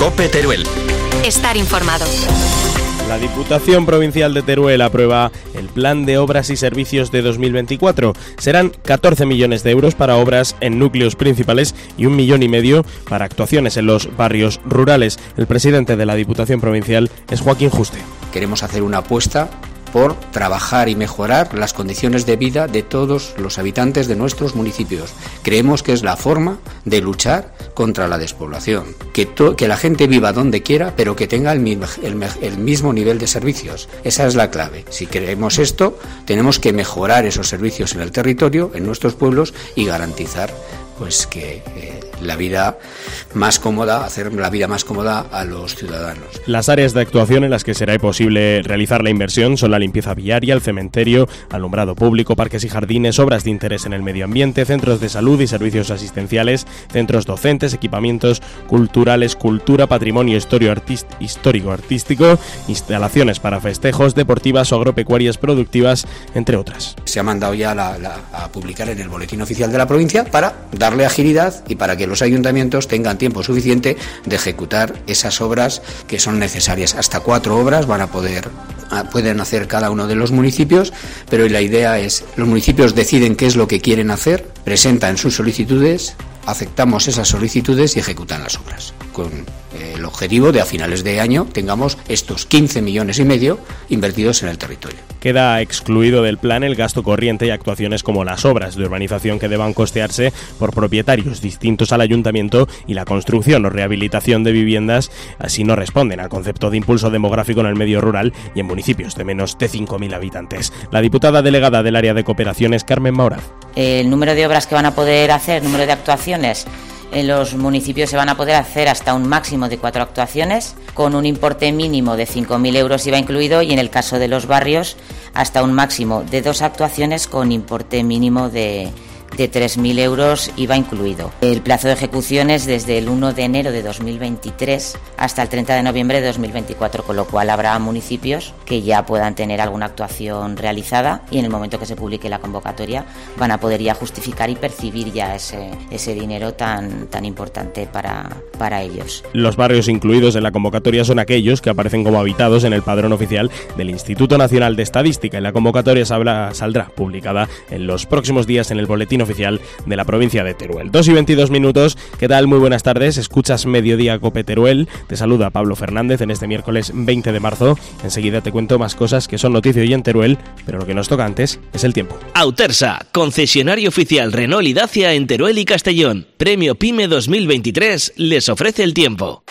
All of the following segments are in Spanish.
COPE Teruel. Estar informado. La Diputación Provincial de Teruel aprueba el Plan de Obras y Servicios de 2024. Serán 14 millones de euros para obras en núcleos principales y 1,5 millones para actuaciones en los barrios rurales. El presidente de la Diputación Provincial es Joaquín Juste. Queremos hacer una apuesta por trabajar y mejorar las condiciones de vida de todos los habitantes de nuestros municipios. Creemos que es la forma de luchar contra la despoblación, que la gente viva donde quiera, pero que tenga el mismo nivel de servicios. Esa es la clave. Si queremos esto, tenemos que mejorar esos servicios en el territorio, en nuestros pueblos, y garantizar que la vida más cómoda, hacer la vida más cómoda a los ciudadanos. Las áreas de actuación en las que será posible realizar la inversión son la limpieza viaria, el cementerio, alumbrado público, parques y jardines, obras de interés en el medio ambiente, centros de salud y servicios asistenciales, centros docentes, equipamientos culturales, cultura, patrimonio histórico-artístico, instalaciones para festejos, deportivas o agropecuarias productivas, entre otras. Se ha mandado ya a publicar en el Boletín Oficial de la provincia para darle agilidad y para que los ayuntamientos tengan tiempo suficiente de ejecutar esas obras que son necesarias. Hasta 4 obras pueden hacer cada uno de los municipios, pero la idea es, los municipios deciden qué es lo que quieren hacer, presentan sus solicitudes, aceptamos esas solicitudes y ejecutan las obras, con el objetivo de a finales de año tengamos estos 15,5 millones invertidos en el territorio. Queda excluido del plan el gasto corriente y actuaciones como las obras de urbanización que deban costearse por propietarios distintos al ayuntamiento y la construcción o rehabilitación de viviendas, así no responden al concepto de impulso demográfico en el medio rural y en municipios de menos de 5.000 habitantes. La diputada delegada del área de cooperación es Carmen Mauraz. El número de obras que van a poder hacer, el número de actuaciones en los municipios se van a poder hacer hasta un máximo de 4 actuaciones, con un importe mínimo de 5.000 euros IVA incluido, y en el caso de los barrios hasta un máximo de 2 actuaciones con importe mínimo de 3.000 euros IVA incluido. El plazo de ejecución es desde el 1 de enero de 2023 hasta el 30 de noviembre de 2024, con lo cual habrá municipios que ya puedan tener alguna actuación realizada y en el momento que se publique la convocatoria van a poder ya justificar y percibir ya ese dinero tan importante para ellos. Los barrios incluidos en la convocatoria son aquellos que aparecen como habitados en el padrón oficial del Instituto Nacional de Estadística, y la convocatoria saldrá publicada en los próximos días en el Boletín Oficial de la provincia de Teruel. 2:22. ¿Qué tal? Muy buenas tardes. Escuchas Mediodía COPE Teruel. Te saluda Pablo Fernández en este miércoles 20 de marzo. Enseguida te cuento más cosas que son noticia hoy en Teruel, pero lo que nos toca antes es el tiempo. Autersa, concesionario oficial Renault y Dacia en Teruel y Castellón. Premio PYME 2023 les ofrece el tiempo.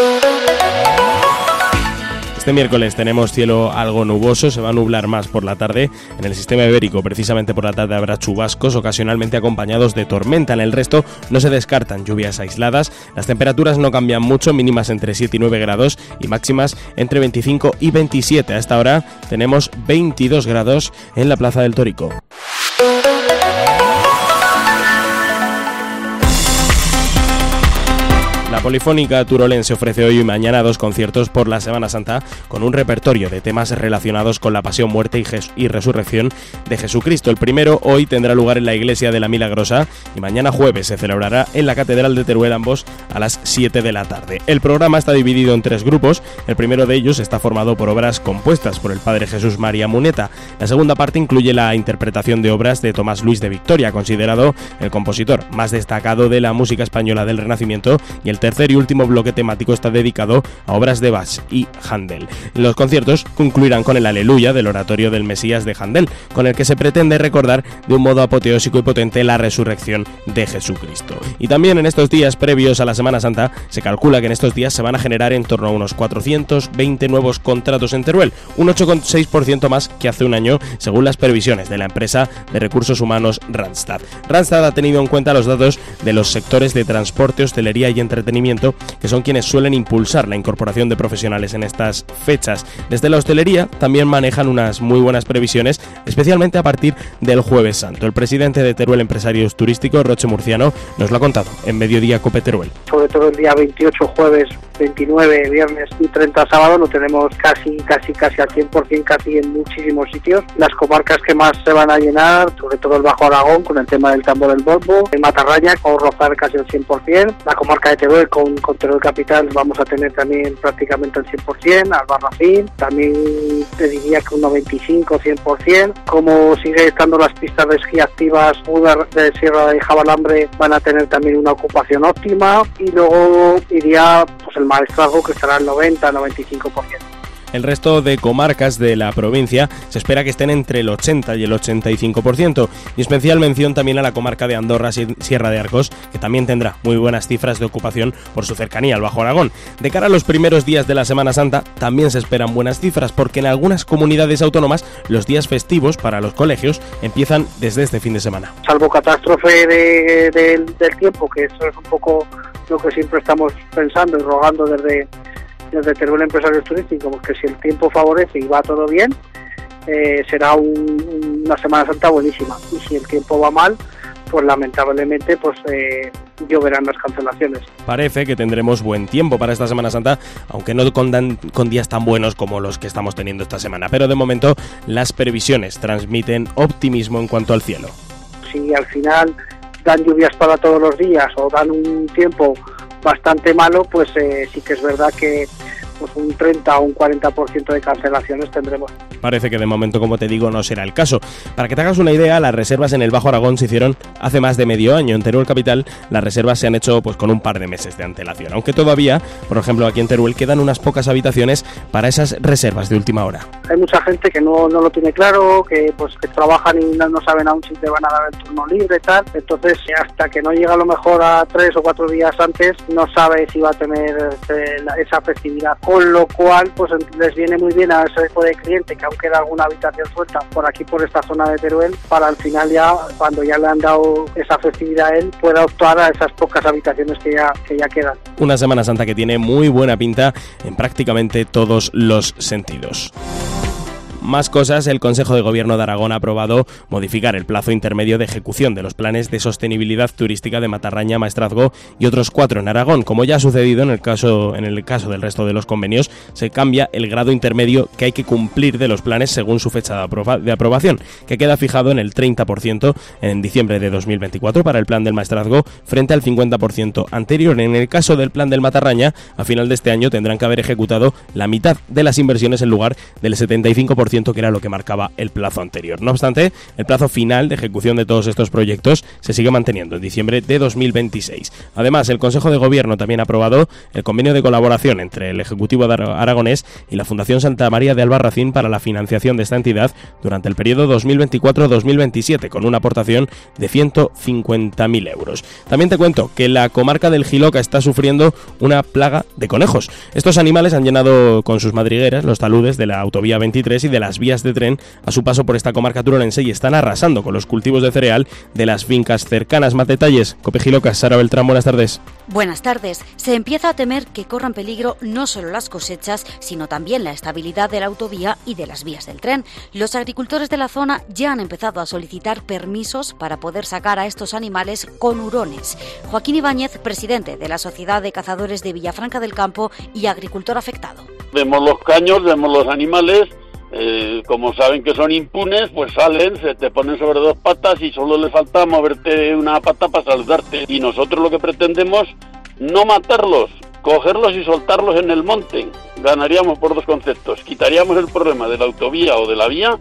Este miércoles tenemos cielo algo nuboso, se va a nublar más por la tarde. En el sistema ibérico, precisamente por la tarde, habrá chubascos, ocasionalmente acompañados de tormenta. En el resto no se descartan lluvias aisladas. Las temperaturas no cambian mucho, mínimas entre 7 y 9 grados y máximas entre 25 y 27. A esta hora tenemos 22 grados en la Plaza del Torico. La Polifónica Turolense ofrece hoy y mañana 2 conciertos por la Semana Santa con un repertorio de temas relacionados con la pasión, muerte y resurrección de Jesucristo. El primero hoy tendrá lugar en la Iglesia de la Milagrosa y mañana jueves se celebrará en la Catedral de Teruel, ambos a las 7 de la tarde. El programa está dividido en 3 grupos. El primero de ellos está formado por obras compuestas por el Padre Jesús María Muneta. La segunda parte incluye la interpretación de obras de Tomás Luis de Victoria, considerado el compositor más destacado de la música española del Renacimiento, y el tercer y último bloque temático está dedicado a obras de Bach y Händel. Los conciertos concluirán con el Aleluya del oratorio del Mesías de Händel, con el que se pretende recordar de un modo apoteósico y potente la resurrección de Jesucristo. Y también en estos días previos a la Semana Santa se calcula que en estos días se van a generar en torno a unos 420 nuevos contratos en Teruel, un 8,6% más que hace un año, según las previsiones de la empresa de recursos humanos Randstad. Randstad ha tenido en cuenta los datos de los sectores de transporte, hostelería y entretenimiento, que son quienes suelen impulsar la incorporación de profesionales en estas fechas. Desde la hostelería también manejan unas muy buenas previsiones, especialmente a partir del Jueves Santo. El presidente de Teruel Empresarios Turísticos, Roche Murciano, nos lo ha contado en Mediodía COPE Teruel. Sobre todo el día 28 jueves 29 viernes y 30 sábado lo tenemos casi al 100%, casi en muchísimos sitios. Las comarcas que más se van a llenar, sobre todo el Bajo Aragón, con el tema del tambor del Volvo, en Matarraña, con rozar casi el 100%, la comarca de Teruel, con Teruel Capital vamos a tener también prácticamente el 100%, Albarracín, también te diría que un 95-100%, como sigue estando las pistas de esquí activas, Udar de Sierra de Jabalambre van a tener también una ocupación óptima, y luego iría pues el Maestrazgo, que estará al 90-95%. El resto de comarcas de la provincia se espera que estén entre el 80 y el 85%, y especial mención también a la comarca de Andorra, Sierra de Arcos, que también tendrá muy buenas cifras de ocupación por su cercanía al Bajo Aragón. De cara a los primeros días de la Semana Santa también se esperan buenas cifras, porque en algunas comunidades autónomas los días festivos para los colegios empiezan desde este fin de semana. Salvo catástrofe del tiempo, que eso es un poco lo que siempre estamos pensando y rogando desde Teruel Empresarios Turísticos, que si el tiempo favorece y va todo bien, será una Semana Santa buenísima, y si el tiempo va mal, pues lamentablemente lloverán las cancelaciones. Parece que tendremos buen tiempo para esta Semana Santa, aunque no con días tan buenos como los que estamos teniendo esta semana, pero de momento las previsiones transmiten optimismo en cuanto al cielo. Si al final dan lluvias para todos los días o dan un tiempo bastante malo, pues sí que es verdad que pues un 30 o un 40% de cancelaciones tendremos. Parece que de momento, como te digo, no será el caso. Para que te hagas una idea, las reservas en el Bajo Aragón se hicieron hace más de medio año. En Teruel Capital las reservas se han hecho pues con un par de meses de antelación, aunque todavía, por ejemplo, aquí en Teruel quedan unas pocas habitaciones para esas reservas de última hora. Hay mucha gente que no lo tiene claro, que trabajan y no saben aún si te van a dar el turno libre y tal, entonces hasta que no llega a lo mejor a 3 o 4 días antes no sabe si va a tener esa festividad, con lo cual pues les viene muy bien a ese tipo de cliente que aún queda alguna habitación suelta por aquí, por esta zona de Teruel, para al final ya, cuando ya le han dado esa festividad a él, pueda optar a esas pocas habitaciones que ya quedan. Una Semana Santa que tiene muy buena pinta en prácticamente todos los sentidos. Más cosas, el Consejo de Gobierno de Aragón ha aprobado modificar el plazo intermedio de ejecución de los planes de sostenibilidad turística de Matarraña, Maestrazgo y otros 4 en Aragón. Como ya ha sucedido en el caso del resto de los convenios, se cambia el grado intermedio que hay que cumplir de los planes según su fecha de aprobación, que queda fijado en el 30% en diciembre de 2024 para el plan del Maestrazgo, frente al 50% anterior. En el caso del plan del Matarraña, a final de este año tendrán que haber ejecutado la mitad de las inversiones en lugar del 75% que era lo que marcaba el plazo anterior. No obstante, el plazo final de ejecución de todos estos proyectos se sigue manteniendo en diciembre de 2026. Además, el Consejo de Gobierno también ha aprobado el convenio de colaboración entre el Ejecutivo aragonés y la Fundación Santa María de Albarracín para la financiación de esta entidad durante el periodo 2024-2027, con una aportación de 150.000 euros. También te cuento que la comarca del Jiloca está sufriendo una plaga de conejos. Estos animales han llenado con sus madrigueras los taludes de la autovía 23 y de las vías de tren a su paso por esta comarca turolense y están arrasando con los cultivos de cereal de las fincas cercanas. Más detalles, Cope Jiloca, Sara Beltrán, buenas tardes. Buenas tardes. Se empieza a temer que corran peligro no solo las cosechas, sino también la estabilidad de la autovía y de las vías del tren. Los agricultores de la zona ya han empezado a solicitar permisos para poder sacar a estos animales con hurones. Joaquín Ibáñez, presidente de la Sociedad de Cazadores de Villafranca del Campo y agricultor afectado. Vemos los caños, vemos los animales. Como saben que son impunes, pues salen, se te ponen sobre 2 patas y solo les falta moverte una pata para saludarte. Y nosotros lo que pretendemos, no matarlos, cogerlos y soltarlos en el monte. Ganaríamos por 2 conceptos: quitaríamos el problema de la autovía o de la vía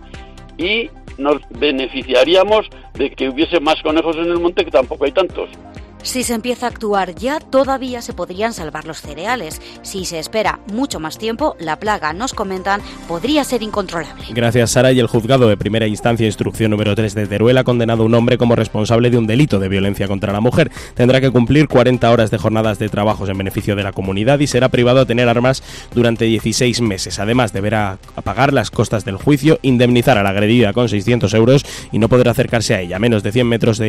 y nos beneficiaríamos de que hubiese más conejos en el monte, que tampoco hay tantos. Si se empieza a actuar ya, todavía se podrían salvar los cereales. Si se espera mucho más tiempo, la plaga, nos comentan, podría ser incontrolable. Gracias, Sara. Y el juzgado de primera instancia, instrucción número 3 de Teruel, ha condenado a un hombre como responsable de un delito de violencia contra la mujer. Tendrá que cumplir 40 horas de jornadas de trabajos en beneficio de la comunidad y será privado de tener armas durante 16 meses. Además, deberá pagar las costas del juicio, indemnizar a la agredida con 600 euros y no podrá acercarse a ella a menos de 100 metros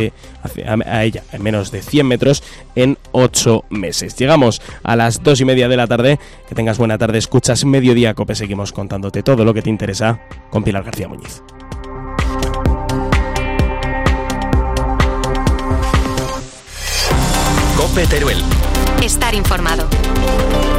en 8 meses. Llegamos a las 2:30 de la tarde. Que tengas buena tarde. Escuchas Mediodía Cope. Seguimos contándote todo lo que te interesa con Pilar García Muñiz. Cope Teruel. Estar informado.